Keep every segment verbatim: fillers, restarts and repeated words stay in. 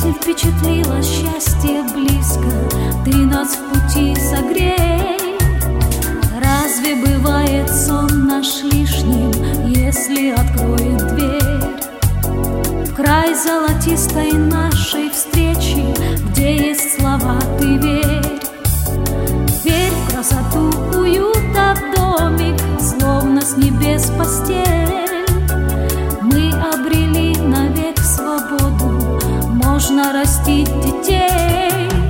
Если впечатлило счастье близко, ты нас в пути согрей. Разве бывает сон наш лишним, если откроет дверь? В край золотистой нашей встречи, где есть слова, ты верь. Верь в красоту уюта домик, словно с небес постель. Мы обрели навек свободу, можно растить детей.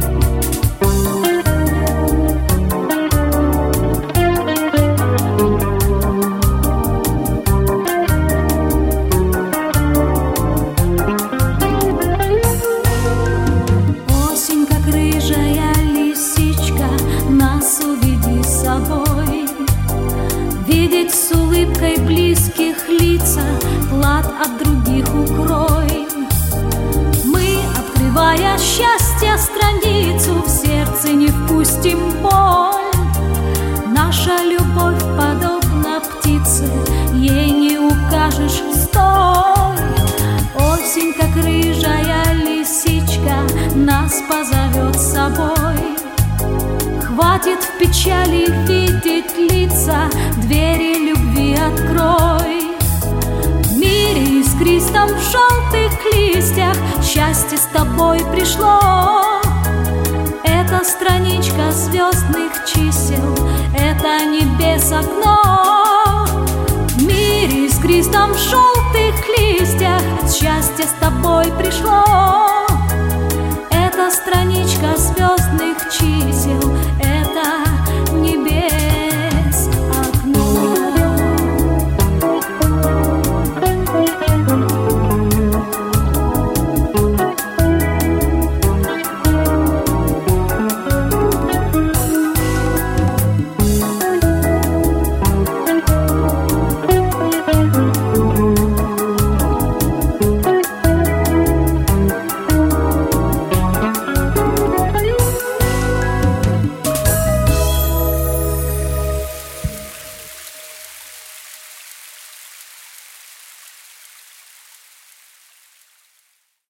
Осень, как рыжая лисичка, нас уведи с собой. Видеть с улыбкой близких лица, клад от других укрой. Мы, открывая счастье страницу, в сердце не впустим боль. Наша любовь подобна птице, ей не укажешь стой. Осень, как рыжая лисичка, нас позовет с собой. Хватит в печали видеть лица, двери любви открой. В мире искристом в желтых листьях счастье с тобой пришло. Это страничка звездных чисел, это небес окно. В мире искристом в желтых листьях счастье с тобой